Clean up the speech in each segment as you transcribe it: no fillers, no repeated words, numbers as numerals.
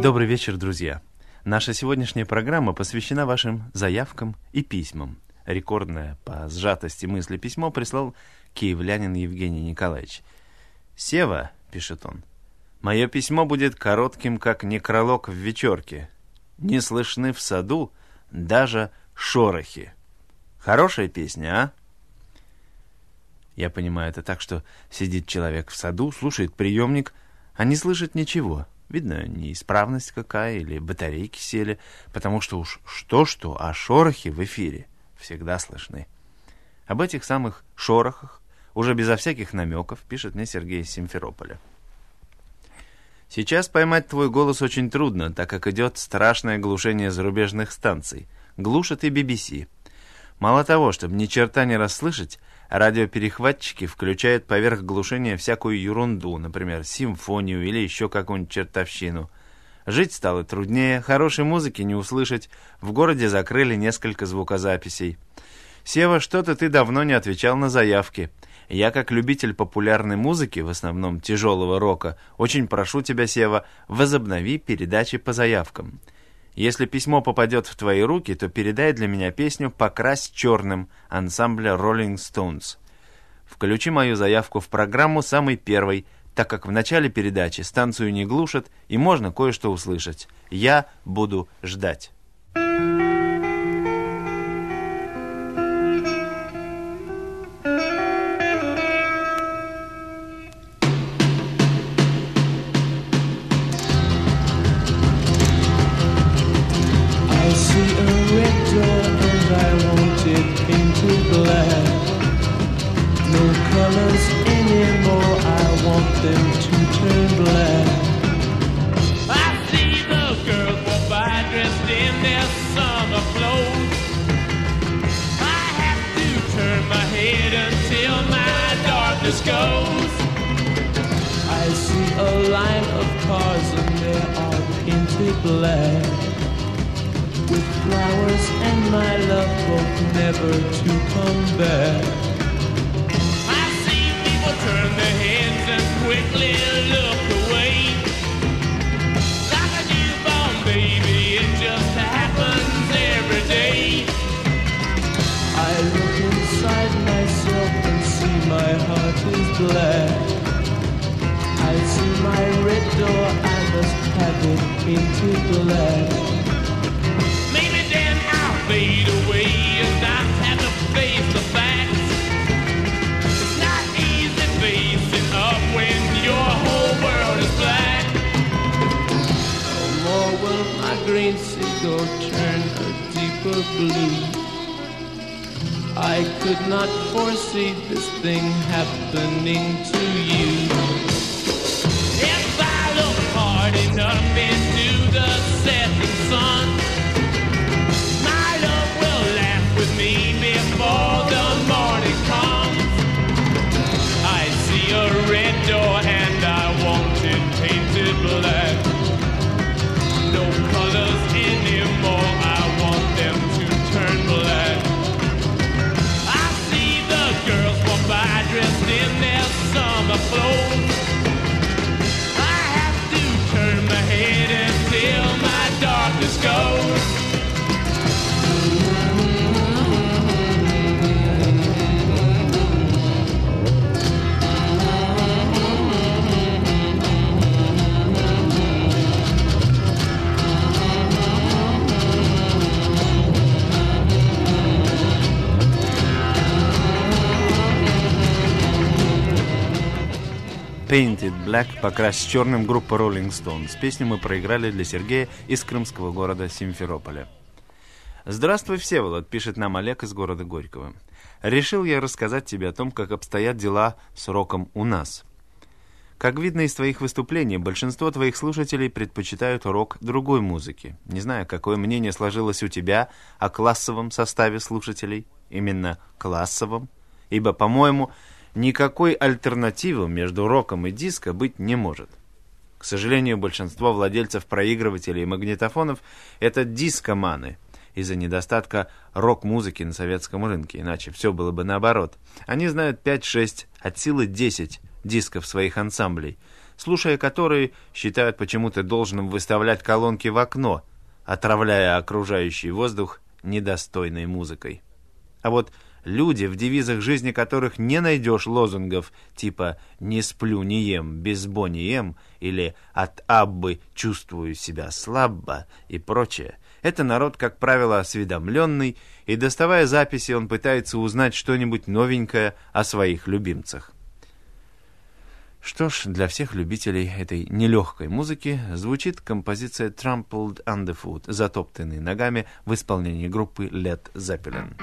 Добрый вечер, друзья. Наша сегодняшняя программа посвящена вашим заявкам и письмам. Рекордное по сжатости мысли письмо прислал киевлянин Евгений Николаевич. «Сева», — пишет он, — «мое письмо будет коротким, как некролог в вечерке. Не слышны в саду даже шорохи». Хорошая песня, а? Я понимаю это так, что сидит человек в саду, слушает приемник, а не слышит ничего. Видно, неисправность какая или батарейки сели, потому что уж что-что, а шорохи в эфире всегда слышны. Об этих самых шорохах, уже безо всяких намеков, пишет мне Сергей из Симферополя. Сейчас поймать твой голос очень трудно, так как идет страшное глушение зарубежных станций. Глушат и BBC. Мало того, чтобы ни черта не расслышать, радиоперехватчики включают поверх глушения всякую ерунду, например, симфонию или еще какую-нибудь чертовщину. Жить стало труднее, хорошей музыки не услышать, в городе закрыли несколько звукозаписей. Сева, что-то ты давно не отвечал на заявки. Я, как любитель популярной музыки, в основном тяжелого рока, очень прошу тебя, Сева, возобнови передачи по заявкам. Если письмо попадет в твои руки, то передай для меня песню «Покрась черным» ансамбля Rolling Stones. Включи мою заявку в программу самой первой, так как в начале передачи станцию не глушат и можно кое-что услышать. Я буду ждать. Goes. I see a line of cars and they are painted black, with flowers and my love both never to come back. I see people turn their heads and quickly look away, like a newborn baby, it just happens every day. I look inside myself and see my heart is black. I see my red door, I must have it painted black. Maybe then I'll fade away and not have to face the facts. It's not easy facing up when your whole world is black. No more will my green seagull turn a deeper blue. I could not foresee this thing happening to you. If I look hard enough into the setting sun, my love will laugh with me before the morning comes. I see a red door and I want it painted black. No colors anymore, I want them to turn black. By dressed in their summer clothes, I have to turn my head until my darkness goes. Painted Black, «Покрась черным», группа Rolling Stones. Песню мы проиграли для Сергея из крымского города Симферополя. «Здравствуй, Всеволод», — пишет нам Олег из города Горького. «Решил я рассказать тебе о том, как обстоят дела с роком у нас. Как видно из твоих выступлений, большинство твоих слушателей предпочитают рок другой музыки. Не знаю, какое мнение сложилось у тебя о классовом составе слушателей, именно классовом, ибо, по-моему, никакой альтернативы между роком и диско быть не может. К сожалению, большинство владельцев проигрывателей и магнитофонов – это дискоманы из-за недостатка рок-музыки на советском рынке, иначе все было бы наоборот. Они знают 5-6, от силы 10 дисков своих ансамблей. слушая которые, считают почему-то должным выставлять колонки в окно, отравляя окружающий воздух недостойной музыкой. А вот люди, в девизах жизни которых не найдешь лозунгов типа «не сплю, не ем, без бо не ем» или «от Аббы чувствую себя слабо» и прочее, это народ, как правило, осведомленный, и, доставая записи, он пытается узнать что-нибудь новенькое о своих любимцах. Что ж, для всех любителей этой нелегкой музыки звучит композиция «Trampled Underfoot», затоптанный ногами, в исполнении группы Led Zeppelin.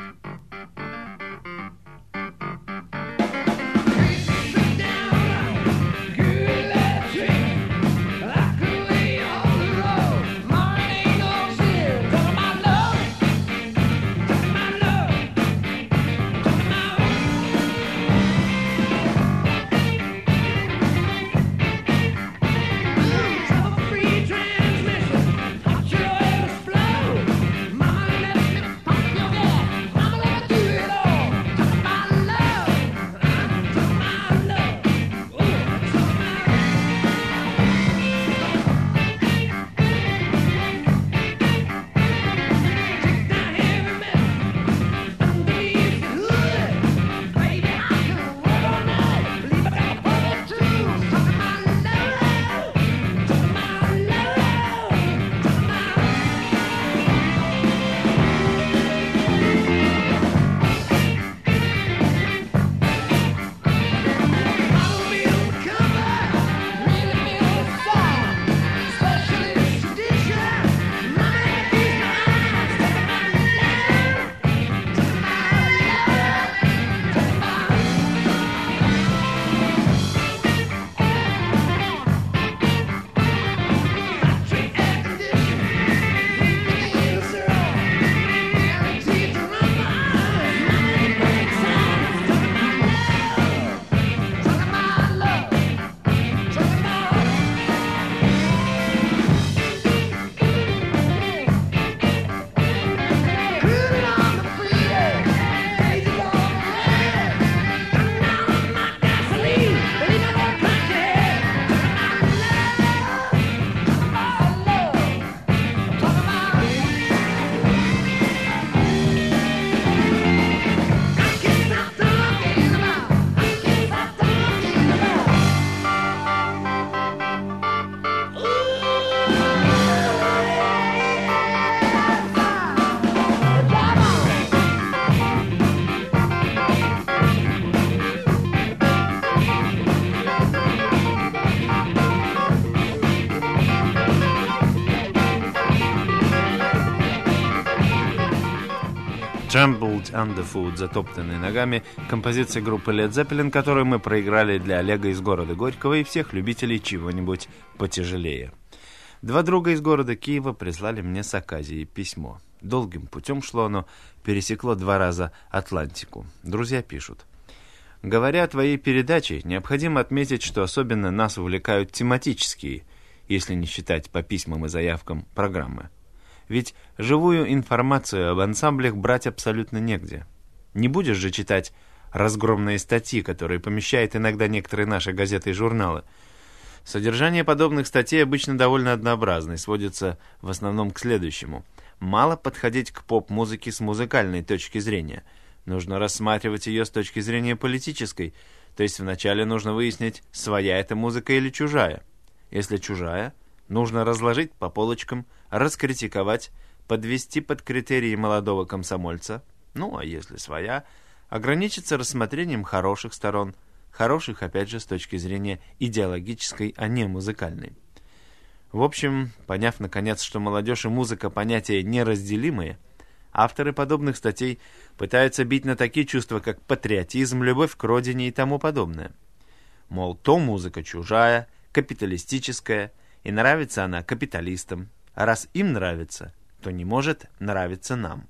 «Trampled Underfoot», затоптанный ногами, композиция группы Led Zeppelin, которую мы проиграли для Олега из города Горького и всех любителей чего-нибудь потяжелее. Два друга из города Киева прислали мне с Аказии письмо. Долгим путем шло оно, пересекло 2 раза Атлантику. Друзья пишут: «Говоря о твоей передаче, необходимо отметить, что особенно нас увлекают тематические, если не считать по письмам и заявкам, программы. Ведь живую информацию об ансамблях брать абсолютно негде. Не будешь же читать разгромные статьи, которые помещают иногда некоторые наши газеты и журналы. Содержание подобных статей обычно довольно однообразно и сводится в основном к следующему. Мало подходить к поп-музыке с музыкальной точки зрения. Нужно рассматривать ее с точки зрения политической, то есть вначале нужно выяснить, своя это музыка или чужая. Если чужая, нужно разложить по полочкам, раскритиковать, подвести под критерии молодого комсомольца. Ну, а если своя, ограничиться рассмотрением хороших сторон, хороших, опять же, с точки зрения идеологической, а не музыкальной. В общем, поняв, наконец, что молодежь и музыка понятия неразделимые, авторы подобных статей пытаются бить на такие чувства, как патриотизм, любовь к родине и тому подобное. Мол, то музыка чужая, капиталистическая, и нравится она капиталистам, а раз им нравится, то не может нравиться нам.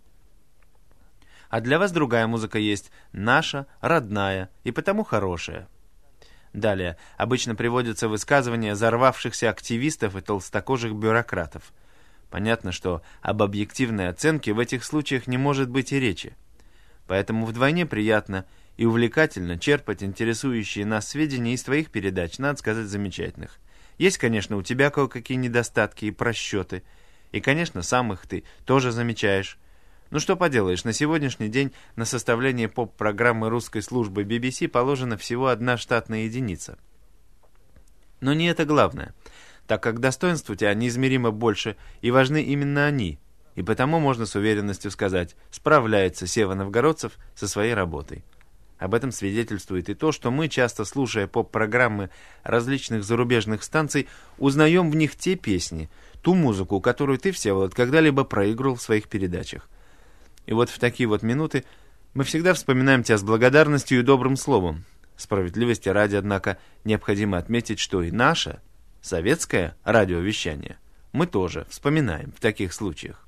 А для вас другая музыка есть, наша, родная и потому хорошая. Далее обычно приводятся высказывания взорвавшихся активистов и толстокожих бюрократов. Понятно, что об объективной оценке в этих случаях не может быть и речи. Поэтому вдвойне приятно и увлекательно черпать интересующие нас сведения из твоих передач, надо сказать, замечательных. Есть, конечно, у тебя кое-какие недостатки и просчеты, и, конечно, сам их ты тоже замечаешь. Ну что поделаешь, на сегодняшний день на составление поп-программы русской службы BBC положена всего 1 штатная единица. Но не это главное, так как достоинств у тебя неизмеримо больше, и важны именно они, и потому можно с уверенностью сказать, справляется Сева Новгородцев со своей работой. Об этом свидетельствует и то, что мы, часто слушая поп-программы различных зарубежных станций, узнаем в них те песни, ту музыку, которую ты, Всеволод, когда-либо проигрывал в своих передачах. И вот в такие вот минуты мы всегда вспоминаем тебя с благодарностью и добрым словом. Справедливости ради, однако, необходимо отметить, что и наше, советское радиовещание, мы тоже вспоминаем в таких случаях.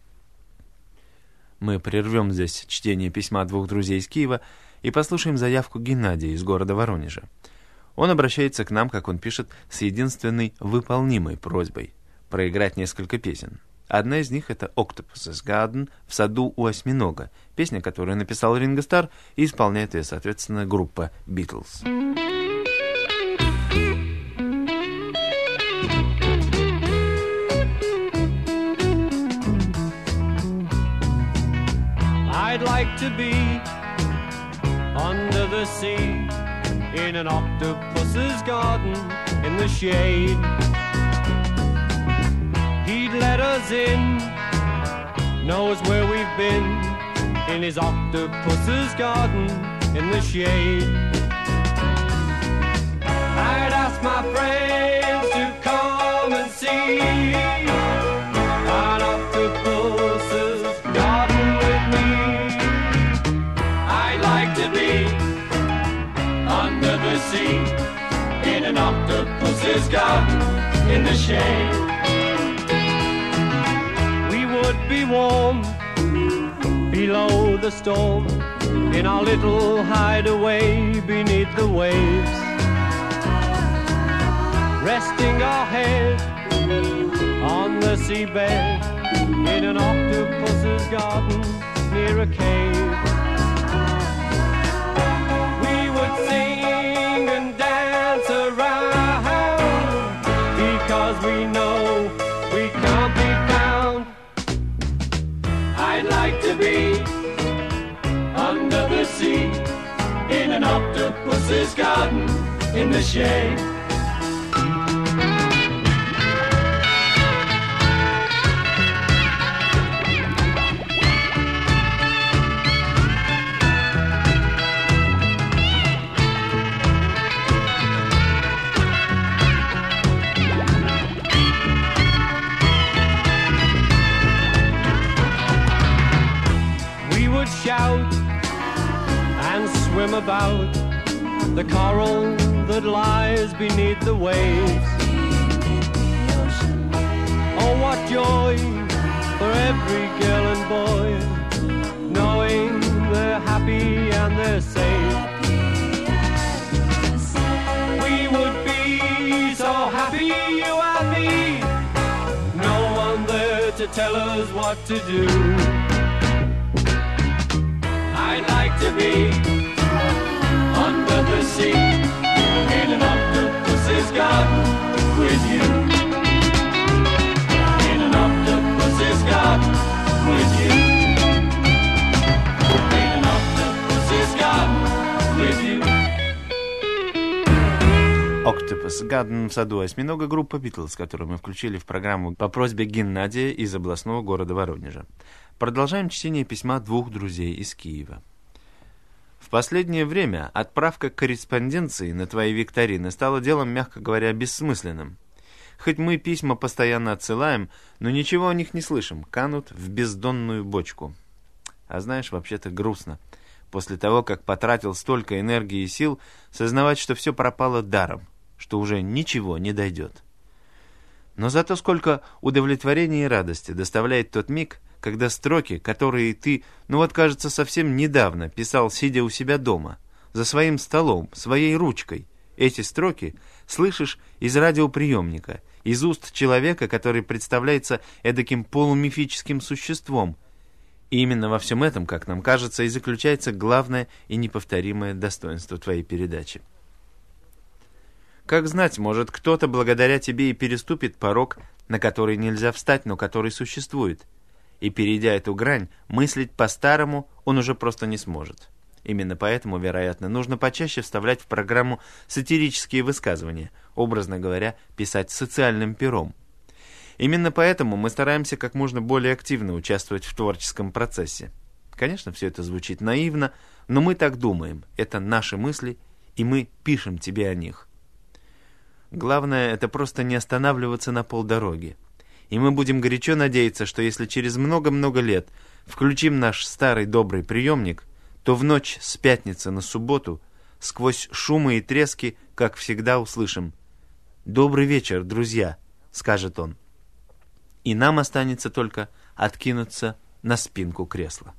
Мы прервем здесь чтение письма 2 друзей из Киева и послушаем заявку Геннадия из города Воронежа. Он обращается к нам, как он пишет, с единственной выполнимой просьбой – проиграть несколько песен. Одна из них — это «Octopus's Garden» в саду у осьминога, песня, которую написал Ринго Старр, и исполняет ее, соответственно, группа «Битлз». I'd like to be under the sea in an octopus's garden in the shade. He'd let us in, knows where we've been, in his octopus's garden in the shade. I'd ask my friends to come and see an octopus's garden with me. I'd like to be under the sea in an octopus's garden in the shade. Be warm below the storm in our little hideaway beneath the waves, resting our head on the seabed in an octopus's garden near a cave. We would sing and dance around because we know we can't be found. I'd like to be under the sea in an octopus's garden in the shade. Shout and swim about the coral that lies beneath the waves. Oh, what joy for every girl and boy, knowing they're happy and they're safe. We would be so happy, you and me, no one there to tell us what to do. I'd like to be under the sea in an octopus's garden with you. In an octopus's garden with you. In an octopus's garden with you. «Octopus Garden» в саду осьминога группа «Битлз», которую мы включили в программу по просьбе Геннадия из областного города Воронежа. Продолжаем чтение письма 2 друзей из Киева. В последнее время отправка корреспонденции на твои викторины стала делом, мягко говоря, бессмысленным. Хоть мы письма постоянно отсылаем, но ничего о них не слышим, канут в бездонную бочку. А знаешь, вообще-то грустно. После того, как потратил столько энергии и сил, сознавать, что все пропало даром, что уже ничего не дойдет. Но зато сколько удовлетворения и радости доставляет тот миг, когда строки, которые ты, кажется, совсем недавно писал, сидя у себя дома, за своим столом, своей ручкой, эти строки слышишь из радиоприемника, из уст человека, который представляется эдаким полумифическим существом, И именно во всем этом, как нам кажется, и заключается главное и неповторимое достоинство твоей передачи. Как знать, может, кто-то благодаря тебе и переступит порог, на который нельзя встать, но который существует. И, перейдя эту грань, мыслить по-старому он уже просто не сможет. Именно поэтому, вероятно, нужно почаще вставлять в программу сатирические высказывания, образно говоря, писать социальным пером. Именно поэтому мы стараемся как можно более активно участвовать в творческом процессе. Конечно, все это звучит наивно, но мы так думаем, это наши мысли, и мы пишем тебе о них. Главное, это просто не останавливаться на полдороги. И мы будем горячо надеяться, что если через много-много лет включим наш старый добрый приемник, то в ночь с пятницы на субботу, сквозь шумы и трески, как всегда, услышим: «Добрый вечер, друзья», — скажет он. И нам останется только откинуться на спинку кресла.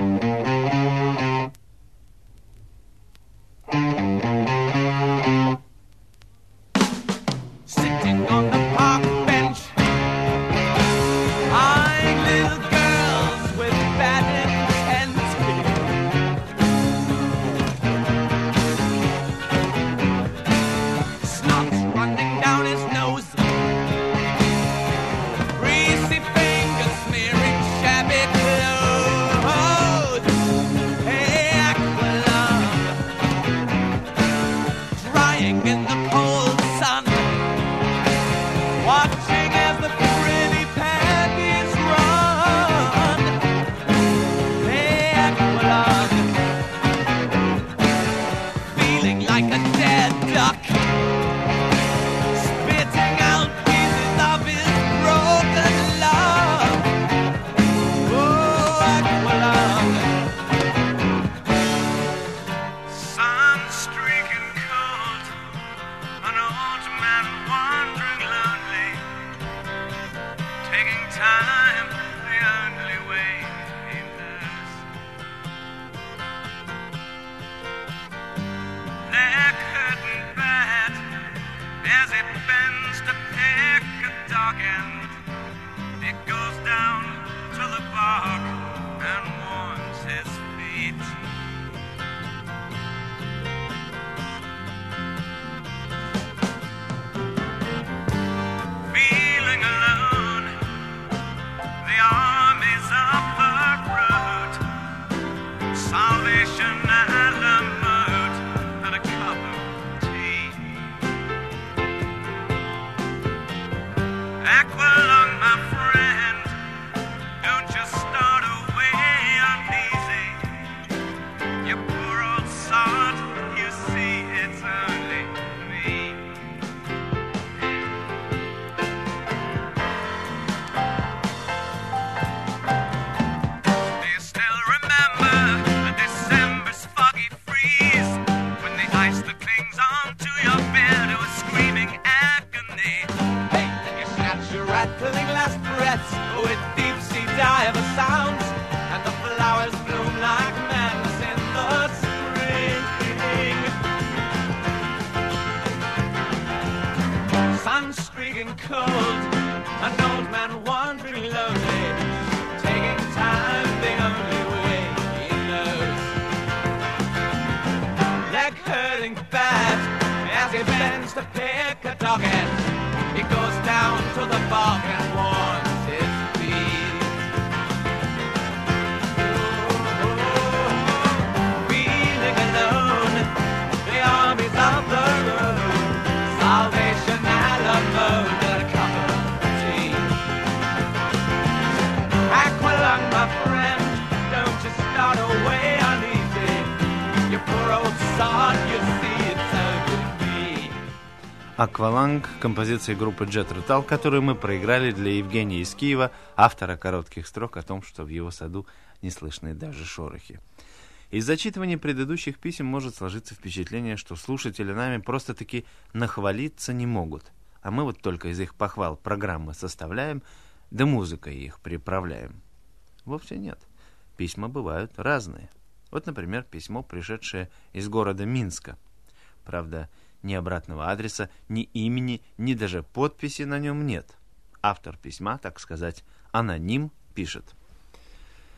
«Акваланг» — композиция группы Jet Routal, которую мы проиграли для Евгения из Киева, автора коротких строк о том, что в его саду не слышны даже шорохи. Из зачитывания предыдущих писем может сложиться впечатление, что слушатели нами просто-таки нахвалиться не могут, а мы вот только из их похвал программы составляем, да музыкой их приправляем. Вовсе нет. Письма бывают разные. Вот, например, письмо, пришедшее из города Минска. Правда, ни обратного адреса, ни имени, ни даже подписи на нем нет. Автор письма, так сказать, аноним, пишет: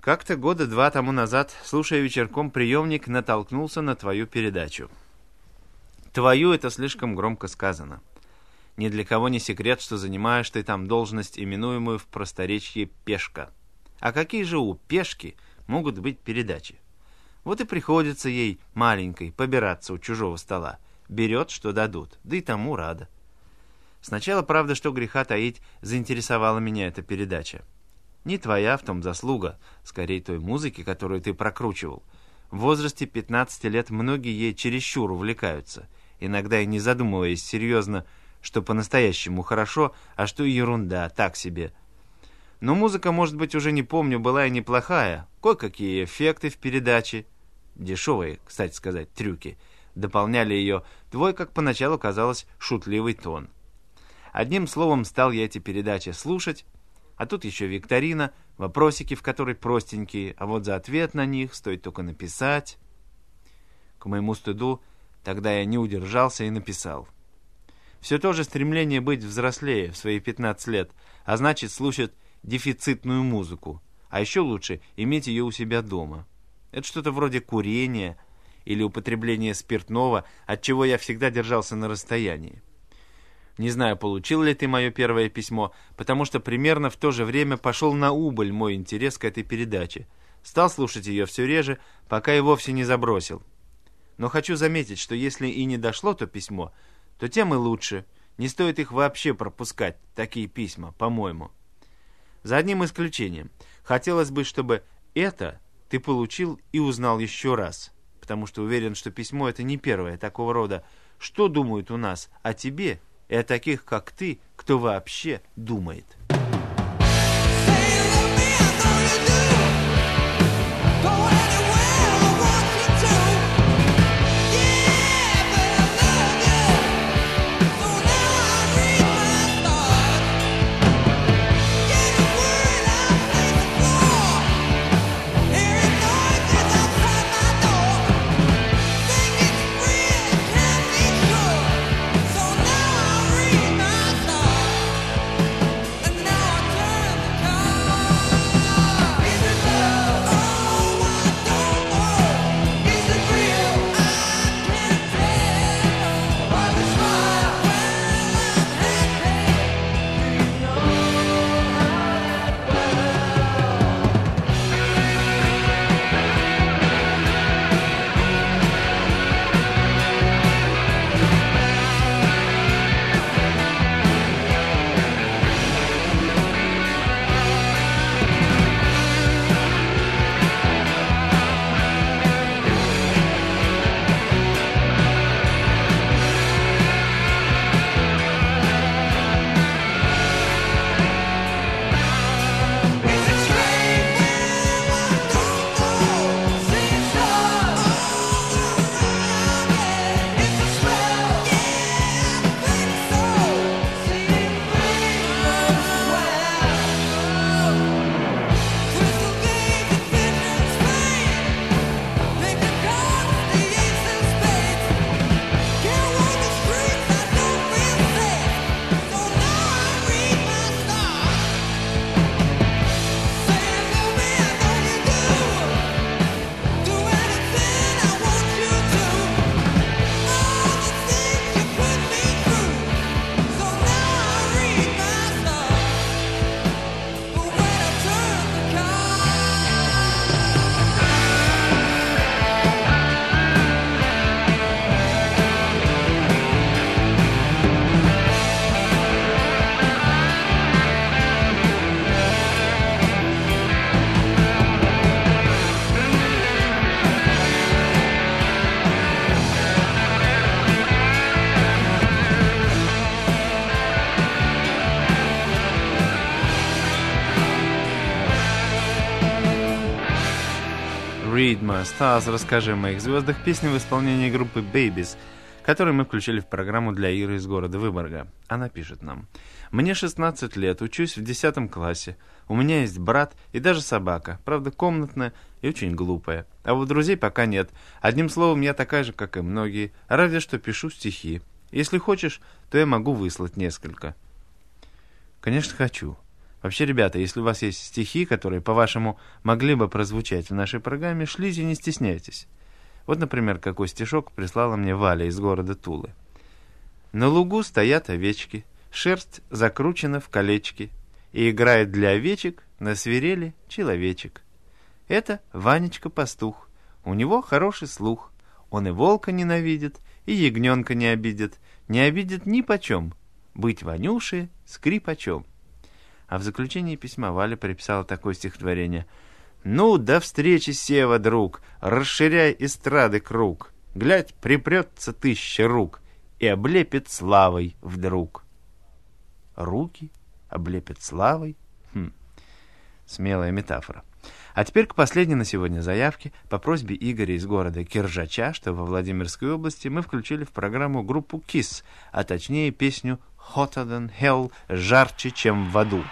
Как-то года 2 тому назад, слушая вечерком приемник, натолкнулся на твою передачу. Твою — это слишком громко сказано. Ни для кого не секрет, что занимаешь ты там должность, именуемую в просторечии пешка. А какие же у пешки могут быть передачи? Вот и приходится ей, маленькой, побираться у чужого стола. Берет, что дадут, да и тому рада. Сначала, правда, что греха таить, заинтересовала меня эта передача. Не твоя в том заслуга, скорее той музыки, которую ты прокручивал. В возрасте 15 лет многие ей чересчур увлекаются, иногда и не задумываясь серьезно, что по-настоящему хорошо, а что ерунда, так себе. Но музыка, может быть, уже не помню, была и неплохая. Кое-какие эффекты в передаче, дешевые, кстати сказать, трюки, дополняли ее твой, как поначалу казалось, шутливый тон. Одним словом, стал я эти передачи слушать, а тут еще викторина, вопросики, в которой простенькие, а вот за ответ на них стоит только написать. К моему стыду, тогда я не удержался и написал. Все то же стремление быть взрослее в свои 15 лет, а значит слушать дефицитную музыку, а еще лучше иметь ее у себя дома. Это что-то вроде курения или употребления спиртного, от чего я всегда держался на расстоянии. Не знаю, получил ли ты мое первое письмо, потому что примерно в то же время пошел на убыль мой интерес к этой передаче. Стал слушать ее все реже, пока и вовсе не забросил. Но хочу заметить, что если и не дошло то письмо, то тем и лучше. Не стоит их вообще пропускать, такие письма, по-моему. За одним исключением. Хотелось бы, чтобы это ты получил и узнал еще раз, потому что уверен, что письмо это не первое такого рода. Что думают у нас о тебе и о таких, как ты, кто вообще думает? Read My Stars, расскажи о моих звездах, песня в исполнении группы Babies, которую мы включили в программу для Иры из города Выборга. Она пишет нам: «Мне 16 лет, учусь в 10 классе. У меня есть брат и даже собака, правда комнатная и очень глупая. А вот друзей пока нет. Одним словом, я такая же, как и многие, разве что пишу стихи. Если хочешь, то я могу выслать несколько». Конечно, хочу. Вообще, ребята, если у вас есть стихи, которые, по-вашему, могли бы прозвучать в нашей программе, шлите, не стесняйтесь. Вот, например, какой стишок прислала мне Валя из города Тулы. На лугу стоят овечки, шерсть закручена в колечки, и играет для овечек на свирели человечек. Это Ванечка-пастух, у него хороший слух, он и волка ненавидит, и ягненка не обидит ни почем, быть Ванюше скрипачом. А в заключении письма Валя приписала такое стихотворение. «Ну, до встречи, Сева, друг, расширяй эстрады круг, глядь, припрется 1000 рук и облепит славой вдруг». Руки облепит славой? Смелая метафора. А теперь к последней на сегодня заявке. По просьбе Игоря из города Киржача, что во Владимирской области, мы включили в программу группу KISS, а точнее песню «Hotter than Hell» — «Жарче, чем в аду».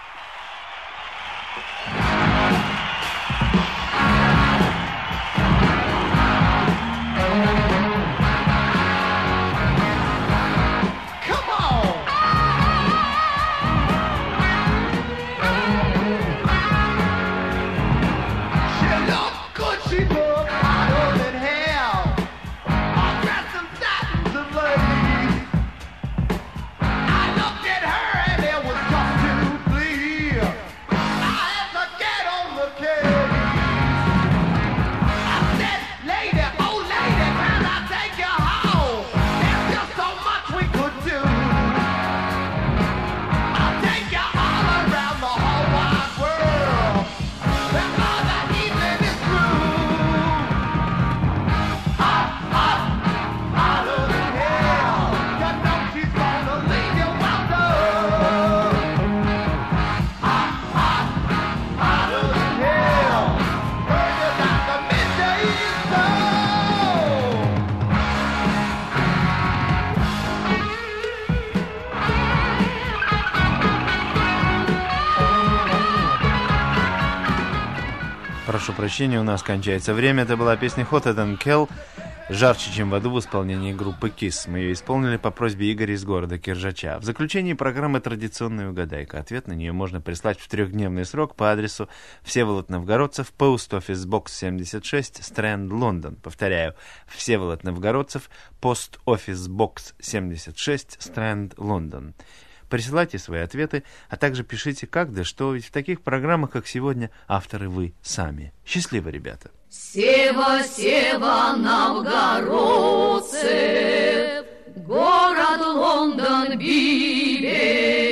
Прошу прощения, у нас кончается время. Это была песня «Hotter than Hell» «Жарче, чем в аду» в исполнении группы KISS. Мы ее исполнили по просьбе Игоря из города Киржача. В заключении программы «Традиционная угадайка». Ответ на нее можно прислать в 3-дневный срок по адресу Всеволод Новгородцев, Post Office Box 76, Strand, Лондон. Повторяю, Всеволод Новгородцев, Post Office Box 76, Strand, Лондон. Присылайте свои ответы, а также пишите как да что, ведь в таких программах, как сегодня, авторы вы сами. Счастливо, ребята! Сева, Сева, новгородцев, город Лондон, Бибель.